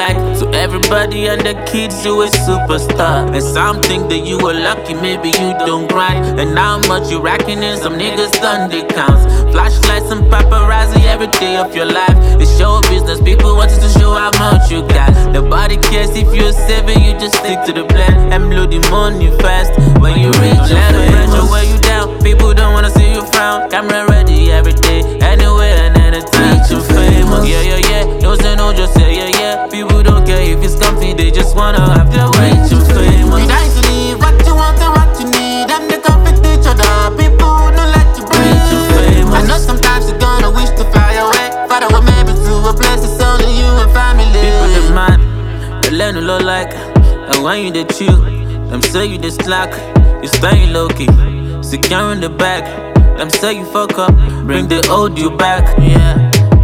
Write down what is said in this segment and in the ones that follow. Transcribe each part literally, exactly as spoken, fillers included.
like. To everybody and the kids, you a superstar. And some think that you were lucky, maybe you don't grind. And how much you racking in, some niggas done they counts. Flashlights and paparazzi every day of your life. It's show business, people want you to show how much you got. Nobody cares if you're seven, you just stick to the plan and blow the money fast. When you reach let the pressure wear you down. People don't wanna see you frown. Camera ready every day, anywhere and anytime. Too famous, yeah, yeah, yeah. No say no, just say yeah, yeah. People don't care if it's comfy, they just wanna have their way. Too famous. You die to leave what you want and what you need. Them they compete each other. People don't let you breathe. Too famous. I know sometimes you're gonna wish to fly away. Father, what maybe to a place it's only you and family. People demand, they learn a lot like. And when you they chill, them say you they slack. You staying low key, securing the bag. Them say you fuck up, bring the old you back. Yeah.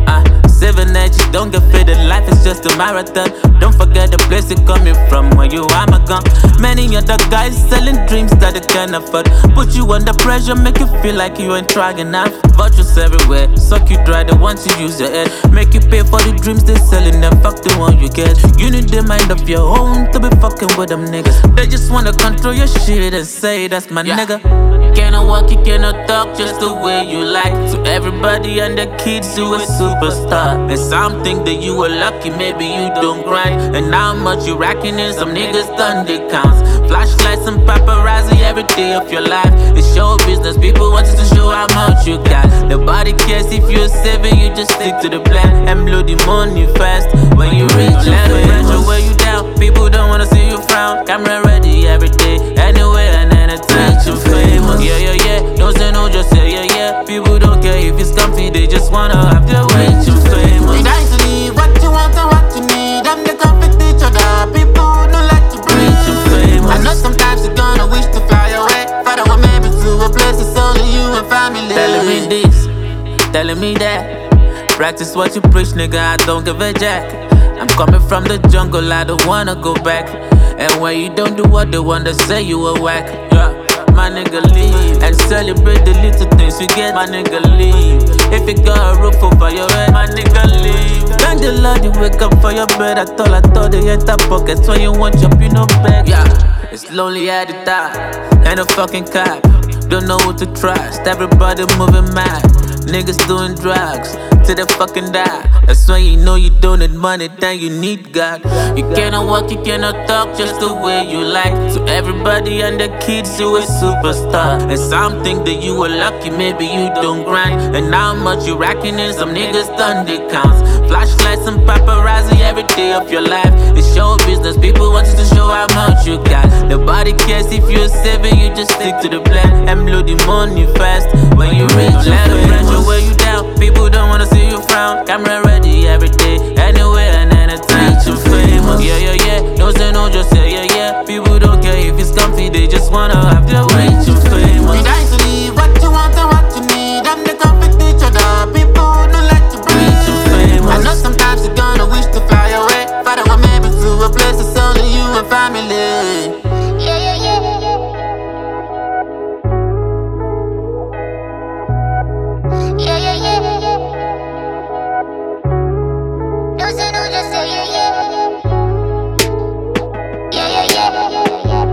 Seven edges, don't get faded, life is just a marathon. Don't forget the place you're coming from, where you are my gun. Many other guys selling dreams that they can't afford. Put you under pressure, make you feel like you ain't trying enough. Virtues everywhere, suck you dry, they want to use your head. Make you pay for the dreams they selling, then fuck the one you get. You need the mind of your own to be fucking with them niggas. They just wanna control your shit and say that's my yeah. nigga. Cannot walk, you cannot talk, just the way you like. To everybody and the kids, you a superstar. And some think that you were lucky, maybe you don't grind. And how much you racking in, some niggas done they counts. Flashlights and paparazzi every day of your life. It's show business, people want you to show how much you got. Nobody cares if you're seven, you just stick to the plan and blow the money fast. When you reach, let the pressure wear you down. People don't wanna see you frown. Camera ready every day, anywhere and anytime. Too famous, yeah, yeah, yeah. Don't say no, just say yeah, yeah. People don't care if it's comfy, they just wanna have their way. Too famous. You die to leave what you want and what you need. Them they compete each other. People don't let you breathe. Too famous. I know sometimes you're gonna wish to fly away. Father, what maybe to a place it's only you and family. Telling me this, telling me that. Practice what you preach, nigga, I don't give a jack. I'm coming from the jungle, I don't wanna go back. And when you don't do what they want, they say you a whack. Yeah, my nigga leave and celebrate the little things you get, my nigga leave. If you got a roof over your head, my nigga leave. Thank the Lord you wake up for your bed. I thought I thought they enter pockets when you want jump, you no bag. Yeah, it's lonely at the top, ain't a fucking cop. Don't know who to trust, everybody moving mad. Niggas doing drugs till they fucking die. That's when you know you don't need money, then you need God. You cannot walk, you cannot talk, just the way you like. To everybody and the kids, you a superstar. And some think that you were lucky, maybe you don't grind. And how much you racking in, some niggas done they counts. Flashlights and paparazzi every day of your life. It's show business, people want you to show how much you got. Nobody cares if you're seven, you just stick to the plan and blow the money fast. When you reach, let the pressure wear you down. People don't wanna see you frown. Camera ready every day, anywhere and anytime. Too famous, yeah, yeah, yeah. No say no, just say yeah, yeah. People don't care if it's comfy, they just wanna have their way. Too famous. You die to leave what you want and what you need. Them they compete each other. People don't let you breathe. Too famous. I know sometimes you're gonna wish to fly away. Father, what maybe to a place it's only you and family. Yeah, yeah, yeah. Yeah, yeah, yeah, yeah. No say no, just say yeah, yeah. Yeah, yeah, yeah, yeah.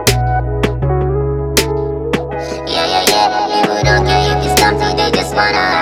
Yeah, yeah, yeah. People don't care if it's comfy, they just wanna